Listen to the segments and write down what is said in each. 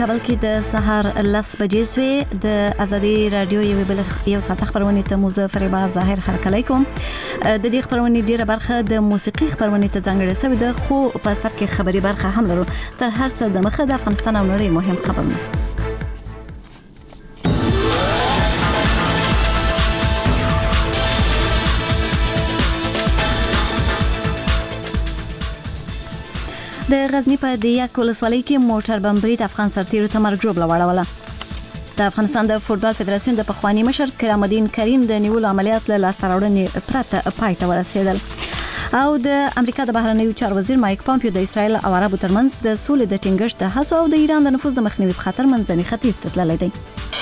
کابل کې د سهار 10 بجې سوې د ازادي رادیو یو ساعت خبرونه ته موزه فریبا ظاهر هرکلی کوم. د دې خبرونه ډیره برخه د موسیقي خبرونه ته ځانګړې شوې ده، خو په سر کې خبري برخه هم لرو. تر هر څه د مخه د افغانستان او نړۍ مهم خبرونه. د غزنی په دیاک ولسوالۍ کې موټر بمبري د افغان سرتیرو ته مرګ ژوبله واړوله. د افغانستان د فوټبال فدراسیون د پخوانی مشر کرام الدین کریم د نیولو عملیات له لاسته راوړنې پرته پای ته ورسېدل. او د امریکا د بهرنیو چارو وزیر مایک پامپیو د اسرایل او عربو ترمنځ د سولې د ټینګښت د هڅو او د ایران د نفوذ د مخنیوي په خاطر منځني ختیځ ته تللی دی.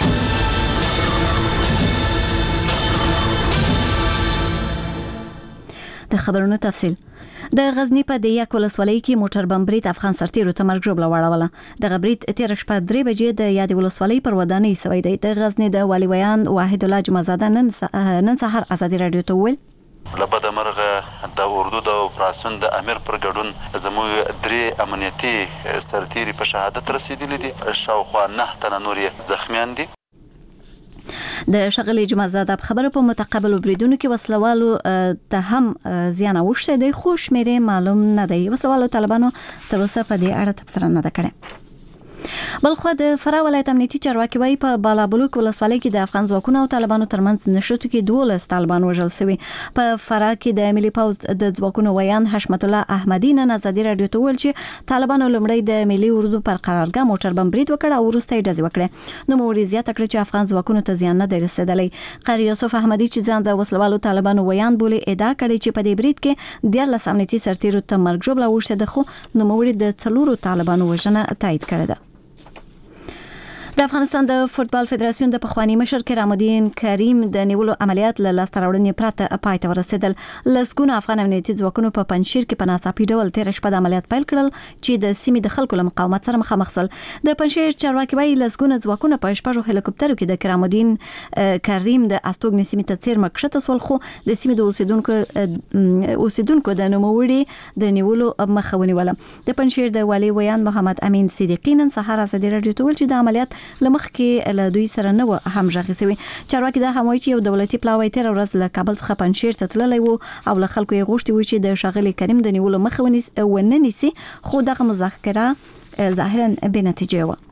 د خبرونو تفصیل. د غزنی په دیاک ولسوالۍ کې موټر بمبري د افغان سرتیرو ته مرګ ژوبله واړوله. د غبرید تیر شپه 3 بجې د یاد ولسوالۍ پر ودانۍ سوی دی. د غزنی د والی ویان واحد الله جمعزاده نن سهار ازادي رادیو ته ویل لبد مرغه د اردو د اپراسیون د امیر پر ګډون زموږ 3 امنیتي سرتیري په شهادت رسیدلي دي. شاوخوا 9 تنه نور زخمیان دي. د شغلې جمعزاده خبره په متقابل بریدونو کې وسلوالو ته هم زیان اوښته دی، خو شمیرې معلوم نه دی. وسلوالو طالبانو تر اوسه په دې اړه تبصره نه ده کړې. بلخو د فراه ولایت امنیتي چارواکي وايي په بالابلوک ولسوالۍ کې د افغان ځواکونو او طالبانو ترمنځ نشټو کې 12 طالبان وژل شوي. په فراه کې د ملي پوز د ځواکونو ویان حشمت الله احمدی نن ازادي رادیو ته ویل چې طالبانو لومړی د ملي اردو پر قرارګاه موټر بمبرید وکړ او وروسته یې ډزې وکړې. نو موري زیاته کړې چې افغان ځواکونو ته زیان نه دی رسیدلی. قاری یوسف احمدی چې ځان د وسلوالو طالبانو ویان بولي ادعا کړې چې په دې برید کې 14 امنیتي سرتیرو ته مرګ ژوبله وشوه ده، خو نو موري د 4 طالبانو وژنه تایید کړې ده. د افغانستان د فوټبال فدراسیون د پخوانی مشر کرام الدین کریم د نیولو عملیات له لاسته راوړنې پرته پای ته ورسېدل. لسګونه افغان امنیتي ځواکونو په پنجشیر کې په ناڅاپي ډول تیر شپه د عملیات پیل کړل چې د سیمې د خلکو له مقاومت سره مخامخ شول. د پنجشیر چارواکي وايي لسګونه ځواکونه په شپږو هلیکوپټرو کې د کرام الدین کریم د استوګنې سیمې ته څیرمه کښته شول، خو د سیمې د اوسیدونکو د نوموړي د نیولو مخه ونیوله. د پنجشیر د والي ویان محمد امین صدیقی نن سهار ازادي رادیو ته ویل چې د عملیات لمخ کې له دوی سره نه و هم ژغې سوي. چارواکي دا هم وایي چې یو دولتي پلاوی تیر ورځ له کابل څخه پنجشیر ته تللی و او له خلکو یې غوښتي و چې د ښاغلي کریم د نیولو مخه ونه نیسي، خو دغه مذاکره ظاهرا بې نتیجې وه.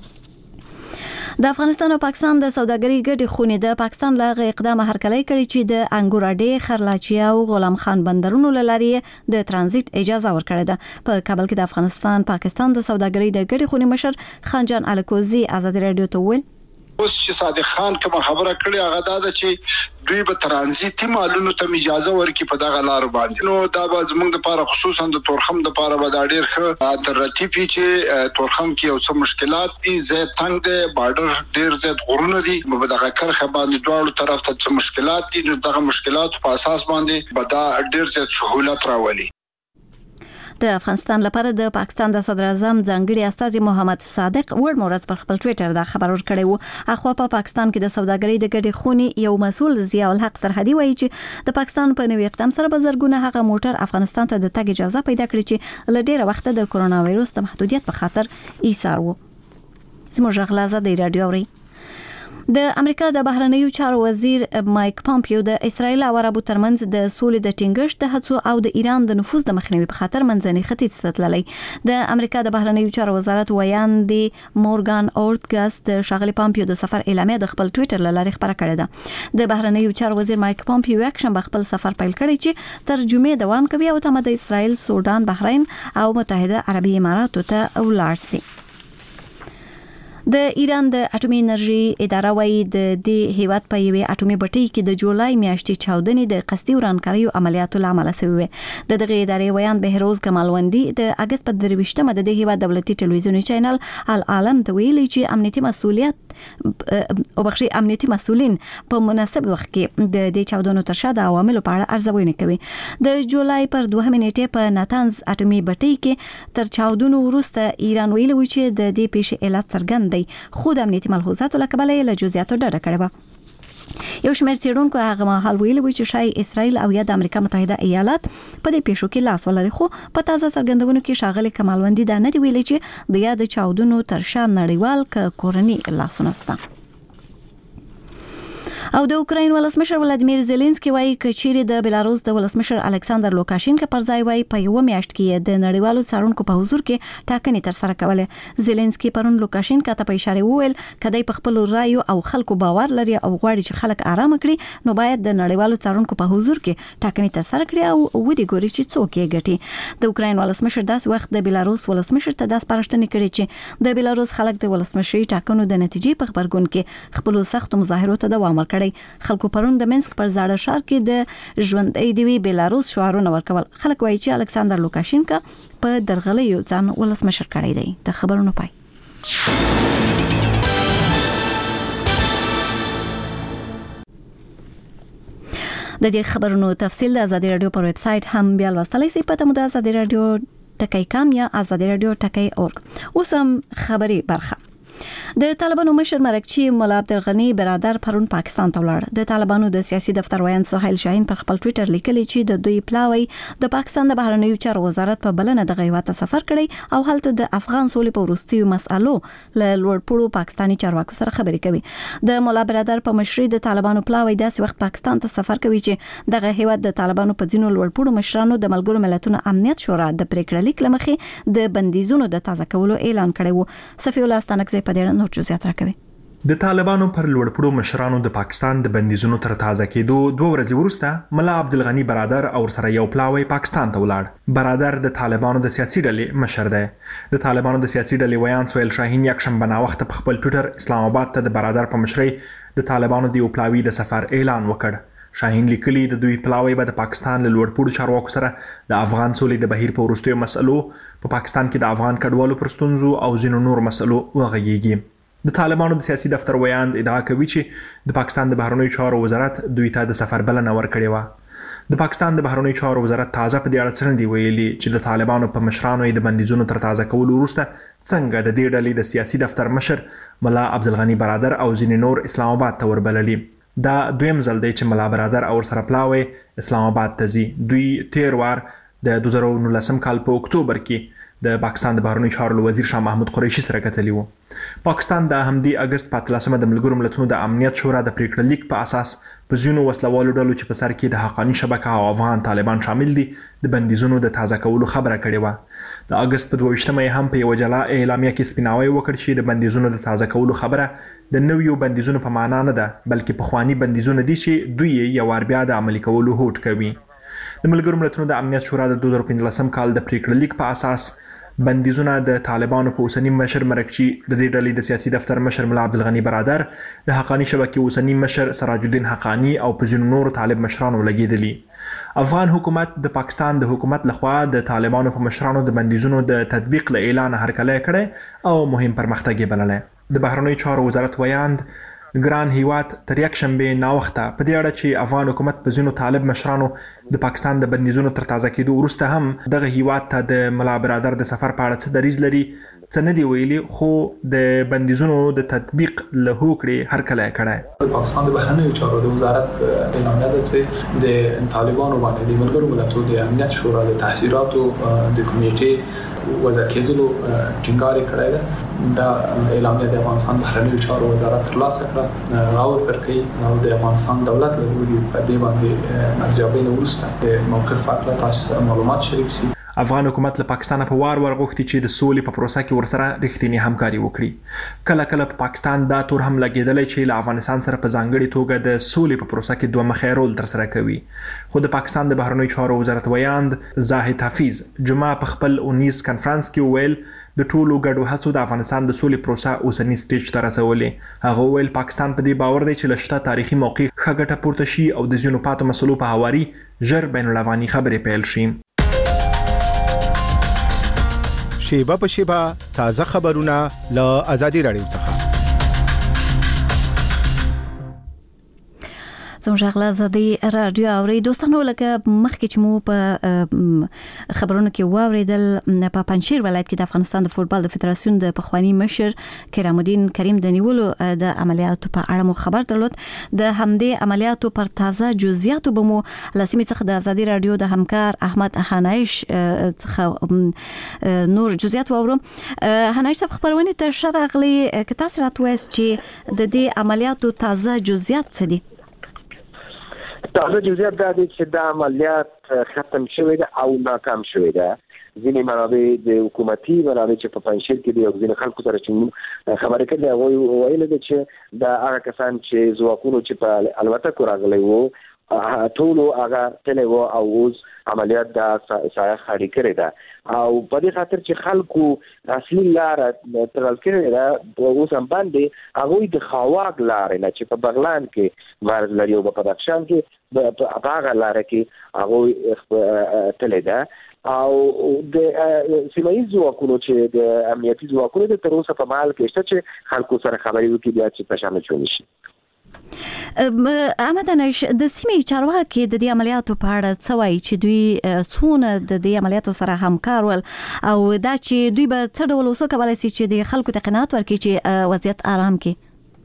د افغانستان او پاکستان د سوداګرۍ ګډې خونې د پاکستان له اقدام هرکلی کړي چې د انګوراډي، خرلاچیا او غلام خان بندرونو له لارې د ترانزیت اجازه ورکړې ده. په کابل کې د افغانستان پاکستان د سوداګرۍ د ګډې خونې مشر خانجان الکوزي ازادي رادیو ته ویل اوس چې صادق خان کوم خبره کړې هغه دا ده چې دوی به ترانزیتي مالونو ته اجازه ورکړي په دغه لار باندې. نو دا به زموږ لپاره خصوصا د تورخم لپاره به دا ډېر ښه الټرنیټیو وي چې تورخم کې یو څه مشکلات دي، زیات تنګ دی، بارډر ډېر زیات غرونه دي، په دغه کرښه باندې دواړو طرف ته څه مشکلات دي. نو دغه مشکلات په اساس باندې به دا ډېر زیات سهولت راولي. د افغانستان لپاره د پاکستان د صدر اعظم ځانګړي استازي محمد صادق ورمورز پر خپل ټوئیټر دا خبر ورکړی و. اخوا په پاکستان کې د سوداګرۍ د ګډې خونې یو مسؤل ضیاء الحق سرحدي وایي چې د پاکستان په نوي اقدام سره به زرګونه هغه موټر افغانستان ته د تګ اجازه پیدا کړي چې له ډیره وخت د کرونا وایروس د محدودیت په خاطر ایثار وو. زموږ غلازه د رادیو اوري. د امریکا د بهرنیو چارو وزیر مایک پامپیو د اسرایل او عربو ترمنځ د سولې د ټینګښت د هڅو او د ایران د نفوذ د مخنیوي په خاطر منځني ختیځ ته تللی. د امریکا د بهرنیو چارو وزارت ویان دی مورګان اورتګاس د ښاغلي پامپیو د سفر اعلامیه د خپل ټوئیټر له لارې خبره کړې ده. د بهرنیو چارو وزیر مایک پامپیو یکشنبه خپل سفر پیل کړی چې تر جمعې دوام کوي او تمه د اسرایل، سودان، بحرین او متحده عربي اماراتو ته ولاړ شي. د ایران د اټومي انرژي اداره وايي د دې هیواد په یوې اټومي بټۍ کې د جولای میاشتې چاودنې د قصدي ورانکاریو عملیاتو له امله شوې وې. د دغه ادارې ویان بهروز کمالوندي د اگست په 23مه د دې هیواد دولتي ټلویزیوني چینل العالم ته ویلي چې امنیتي مسؤلین په مناسب وخت کې د دې چاودنو تر شا د عواملو په اړه ارزونه کوي. د جولای پر 2 نیټې په ناتانز اټومي بټۍ کې تر چاودنو وروسته ایران ویلي و چې د دې پیښې علت څرګند دی، خو د امنیتي ملحوظاتو له کبله له جزئیاتو ډډه کړې وه. یو شمېر څېړونکو هغه مهال ویلي و چې شاید اسرائیل او یا د امریکا متحده ایالات په دې پیښو کې لاس ولري، خو په تازه څرګندونو کې ښاغلي کمالوندي دا نه دی ویلي چې د یاد چاودنو تر شا نړیوال کورني لاسونه شته. او د اوکراین ولسمشر ولادیمیر زيلنسکي وایي چې د بلاروس د ولسمشر الکساندر لوکاشینکا پر ځای وایي په یو میاشت کې د نړیوالو څارونکو په حضور کې ټاکنې تر سره کولې. زيلنسکي پرون لوکاشینکا ته په اشاره وویل کدی په خپل رایو او خلکو باور لري او غواړي چې خلک آرام کړي نو باید د نړیوالو څارونکو په حضور کې ټاکنې تر سره کړي او ودی ګوري چې څوک یې ګټي. د اوکراین ولسمشر داس وخت د بلاروس ولسمشر ته داس پرشتنه کړي چې د بلاروس خلک د ولسمشري ټاکنو د نتیجې په خبرګون کې خپل سخت مظاهرو ته دوام ورکړي. خلکو پرون د منسک پر زاړه ښار کې د ژوندۍ دی بیلاروس شعارونه ورکول. خلک وایي چې الکساندر لوکاشینکا په درغلیو ځان ولسمشر کړی دی. د خبرونو پای. د دې خبرونو تفصیل د آزادي رادیو پر ویب سټ هم بیا لوستلای شئ په تمو د آزادي رادیو ټکی کام یا آزادي رادیو ټکی اورګ. اوس هم خبري برخه. د طالبانو مشر مرکچی مولا عبدالغنی برادر پرون پاکستان ته ولاړ. د طالبانو د سیاسي دفتر ویان سهیل شاهین پر خپل ټوئیټر لیکلی چې د دوی پلاوی د پاکستان د بهرنیو چارو وزارت په بلنه د غیواته سفر کړی او هلته د افغان سولې په وروستیو مسالو له لوړپوړو پاکستاني چارواکو سره خبرې کوي. د مولا برادر په مشرۍ د طالبانو پلاوی داسې وخت پاکستان ته سفر کوي چې دغه هیواد د طالبانو په ځینو لوړپوړو مشرانو د ملګرو ملتونو امنیت شورا د پریکړه لیک لمخې د بندیزونو د تازه کولو اعلان کړی و. صفی الله ستانکزی په دې نور جزئیات راکوي. د طالبانو پر لوړپوړو مشرانو د پاکستان د بندیزونو تر تازه کېدو 2 ورځې وروسته ملا عبدالغنی برادر او سره یو پلاوی پاکستان ته ولاړ. برادر د طالبانو د سیاسي ډلې مشر دی. د طالبانو د سیاسي ډلې ویان سهیل شاهین یکشنبه ناوخته په خپل ټوئیټر اسلام آباد ته د برادر په مشرۍ د طالبانو د یو پلاوی د سفر اعلان وکړ. شاهین لیکلی د دوی پلاوی به د پاکستان له لوړپوړو چارواکو سره د افغان سولې د بهیر په وروستیو مسلو په پاکستان کې د افغان کډوالو پر ستونزو او ځینو نور مسلو وغږیږي. د طالبانو د سیاسي دفتر ویاند ادعا کوي چې د پاکستان د بهرنیو چارو وزارت دوی ته د سفر بلنه ورکړې وه. د پاکستان د بهرنیو چارو وزارت تازه په دې اړه څه نه دی ویلي چې د طالبانو په مشرانو د بندیزونو تر تازه کولو وروسته څنګه د دې ډلې د سیاسي دفتر مشر ملا عبدالغنی برادر او ځینې نور اسلام آباد ته وربللي. دا دویم ځل دی چې ملا برادر او سره پلاوی اسلام آباد ته ځي. دوی تیر وار د 2019 کال په اکتوبر کې د پاکستان د بهرنیو چارو وزیر شاه محمود قریشي سره کتلی وو. پاکستان د همدې اگست په 13 د ملګرو ملتونو د امنیت شورا د پریکړه لیک په اساس په ځینو وسلوالو ډلو چې په سر کې د حقانی شبکه او افغان طالبان شامل دي د بندیزونو د تازه کولو خبره کړې وه. د اگست په 22مه هم په یو جلا اعلامیه کې سپیناوی وکړ چې د بندیزونو د تازه کولو خبره د نویو بندیزونو په معنا نه ده بلکې پخوانی بندیزونه دي چې دوی یې یو بیا د عملي کولو هوډ کوي. د ملګرو ملتونو د امنیت شورا د 2015 کال د پریکړه لیک په اساس بندیزونه د طالبانو په اوسنی مشر مرکچی د دې ډلې د سیاسي دفتر مشر ملا عبدالغنی برادر د حقانی شبکې اوسنی مشر سراج الدین حقانی او په ځینو نورو طالب مشرانو لګیدلی. افغان حکومت د پاکستان د حکومت لخوا د طالبانو په مشرانو د بندیزونو د تطبیق له اعلان هرکلی کړی او مهم پرمختګ یې بللی. د بهرنیو چارو وزارت ویاند ګران هیواد تر یکشنبه ناوخته په دې اړه چې افغان حکومت په ځینو طالب مشرانو د پاکستان د بندیزونو تر تازه کېدو وروسته هم دغه هیواد ته د ملا برادر د سفر په اړه څه دریځ لري څه نه دی ویلي، خو د بندیزونو د تطبیق له هوکړې هرکلی کړی. پاکستان د بهرنیو چارو د وزارت اعلامیه ده چې د طالبانو باندې د ملګرو ملتونو د امنیت شورا د تحصیلاتو د کمیټې وضع کېدلو ټینګار کړی ده. دا اعلامیه د افغانستان بهرنیو چارو وزارت ترلاسه کړه او ورکړی او د افغانستان دولت له لوري په دې باندې ارزیابۍ نه وروسته د موقف په اړه تاسو معلومات شریک شي. افغان حکومت له پاکستان په وار غوښتي چې د سولې په پروسه کې ورسره رښتینی همکاري وکړي. کله کله په پاکستان دا تور هم لګیدلی چې له افغانستان سره په ځانګړي توګه د سولې په پروسه کې دوه مخی رول ترسره کوي. خو د پاکستان د بهرنیو چارو وزارت ویاند زاهد حفیظ جمعه په خپل 19 کنفرانس کې ویل د ټولو ګډو هڅو د افغانستان د سولې پروسه اوسنی سټیج ته رسولې. هغه ویل پاکستان په دې باور دی چې له شته تاریخي موقع ښه ګټه پورته شي او د ځینو پاتو مسلو په هواري ژر بین الافغاني خبرې پیل شي. شیبه په شیبه تازه خبرونه له آزادي رادیو څخه. زموږ غلا زدي رادیو اوري دوستانو لکه مخکې چې مو په خبرونو کې واوریدل په پنځیر ولایت کې د افغانستان د فوتبال د فدراسیون د پخوانی مشر کرام الدین کریم د نیولو د عملیاتو په اړه مو خبر درلود. د همدې عملیاتو پر تازه جزئیات به مو لاسمي څخه د ازادي رادیو د همکار احمد حنایش څخه نور جزئیات واورم. حنایش صاحب خبرونه ته شرغلي که تاسو راتويست چې د دې عملیاتو تازه جزئیات څه دي؟ تازه جزئیات دا دي چې د عملیات ختم شوی ده او ناکام شوی ده. ځینې منابع د حکومتي منابع چې په پنځیر کې دي او ځینې خلکو سره چې خبرې کړي هغه ویل دي چې د هغه کسان چې ځواکونو چې په الوتکو راغلي وو ټول هغه تل وو او اوس عملیات د سایه خاري کړی ده او په دې خاطر چې خلکو اصلي لار ترل کړی ده اوس هم باندې هغه د خواګ لار نه چې په بغلان کې مرز لري او په بدخشان کې په هغه لار کې هغه تل ده او د سیمایي ځواکونو چې د امنیتي ځواکونو د تر اوسه په مال کې شته چې خلکو سره خبرې وکړي بیا چې په شامل شول شي. احمد حنایش د سیمې چارواکي د دې عملیاتو په اړه څه وایي چې دوی څونه د دې عملیاتو سره همکار ول او دا چې دوی به څه ډول وسو کولای شي چې د خلکو ته قناعت ورکړي چې وضعیت آرام کړي؟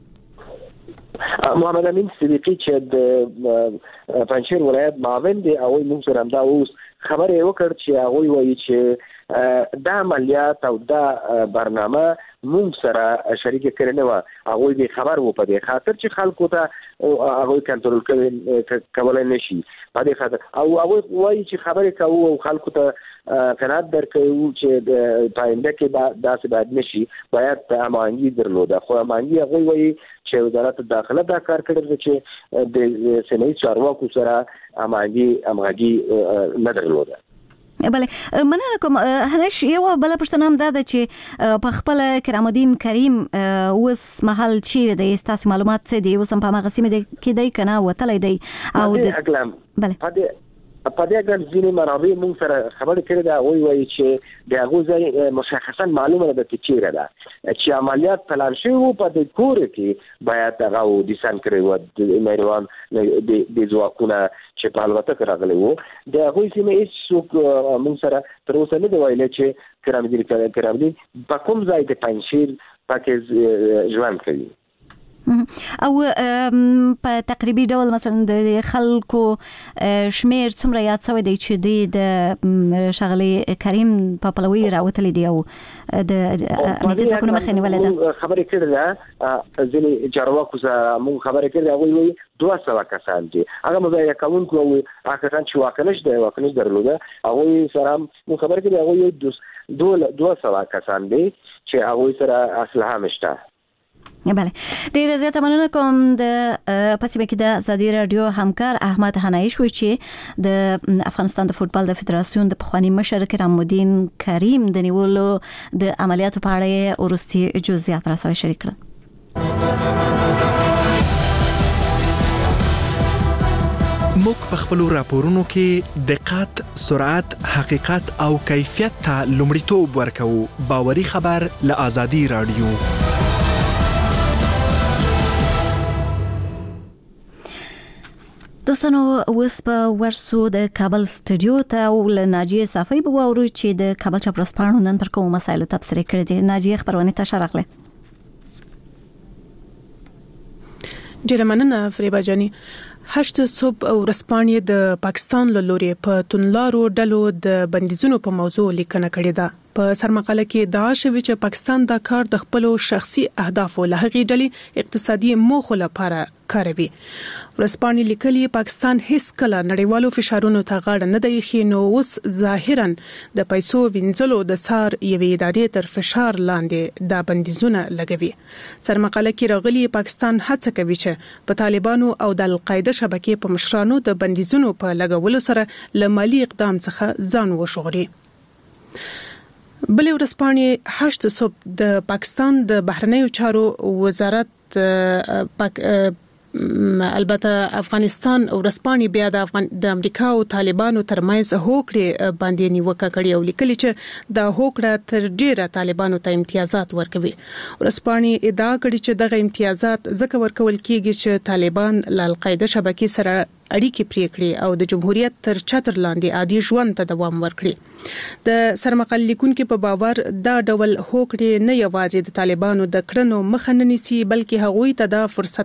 محمد امین صدیقی چې د پنځیر ولایت معاون دی او موږ سره همدا اوس خبرې وکړ چې هغه وایي چې دا عملیات او دا برنامه موږ سره شریک کړي نه و. هغه به خبر وو په دې خاطر چې خلکو ته هغه کنټرول کولای نشي په دې خاطر او هغه وایي چې خبرې کوو او خلکو ته قناعت درکوي چې د پاینده کې داسې باید نشي باید امانګي درلوده. خو امانګي هغه وایي چې وزارت داخله دا کار کړی چې د سیمې چارواکو سره امانګي نه درلوده. بله مننه کوم. حنایش یو بل پښتنه هم دا چې په خپل کرام الدین کریم اوس محل چیرې د استاس معلومات څه دي اوس هم په هغه سیمه کې دی کنه وتلې دی او د بله په دې اګر ځینې منابع موږ سره خبرې کړې ده وایي چې د هغه ځای مشخصا معلومه ده چې چیرې ده چې عملیات پلان شوی وو په دې کور کې باید هغه ډیساین کړی وو د مېروان د ځواکونه چې په الوتکه راغلي وو د هغه سیمه هیڅ څوک موږ سره تر اوسه نه دی ویلي چې کرام الدین په کوم ځای د پنځیر پکې ژوند کوي او په تقریبي ډول مثلا د خلکو شمیر څومره یاد شوی دی چې د شغلي کریم په پلوي راوتلی دی او د امنیتي ځواکونو مخه نیولې ده. خبرې کړې ده ځینې چارواکو سره موږ خبرې کړې هغوی وایي 200 کسان دي هغه مزایده کوونکو او هغه کسان چې واکنش درلوده هغوی سره موږ خبرې کړې هغوی 200 کسان دي چې هغوی سره اسلحه مشته. بله ډیره زیاته مننه کوم. د پسیمه کې د ازادي رادیو همکار احمد حنایش وی چې د افغانستان د فوتبال د فدراسیون د پخوانی مشر کرام الدین کریم د نیولو د عملیاتو په اړه ورستي جزئیات را سره شریک کړل. موږ په خپل راپورونو کې دقت، سرعت، حقیقت او کیفیت ته لومړیتوب ورکوو. باوري خبر له ازادي رادیو. دوستانو اوس په ورسو د کابل سټوډیو ته او له ناجیه صافی به واورو چې د کابل چاپرسپانو نن پر کومو مسایلو تبصره کړې دي. ناجیه خبرونه ته شارغله. ډیره مننه فریبا جانی. 8 صبح ورځپاڼې د پاکستان له لوري په تونلارو ډلو د بندیزونو په موضوع لیکنه کړې ده. په سرمقاله کې دا شوی چې پاکستان دا کار د خپل شخصي اهدافو له هغې ډلې اقتصادي موخو لپاره کاروي. ورځپاڼې لیکلي پاکستان هیڅ کله نړیوالو فشارونو ته غاړه نه دی ایښې نو اوس ظاهرا د پیسو وینځلو د څار یوې ادارې تر فشار لاندې دا بندیزونه لګوي. سرمقاله کې راغلي پاکستان هڅه کوي چې په طالبانو او د القاعده شبکې په مشرانو د بندیزونو په لګولو سره له مالی اقدام څخه ځان وژغوري. بلې ورځپاڼې 8 صبح د پاکستان د بهرنیو چارو وزارت البته افغانستان ورسپانې بیا د امریکا او طالبانو ترمنځ هوکړه باندې نیوکه کړې او لیکلي چې د هوکړه تر ډیره طالبانو ته امتیازات ورکوي. ورسپانې ادعا کړې چې دغه امتیازات ځکه ورکول کیږي چې طالبان له القاعده شبکې سره اړیکې پرې کړې او د جمهوریت تر چتر لاندې عادي ژوند ته دوام ورکړي. د سرمقال لیکونکو په باور دا ډول هوکړې نه یوازې د طالبانو د کړنو مخه نه نیسي بلکې هغوی ته د فرصت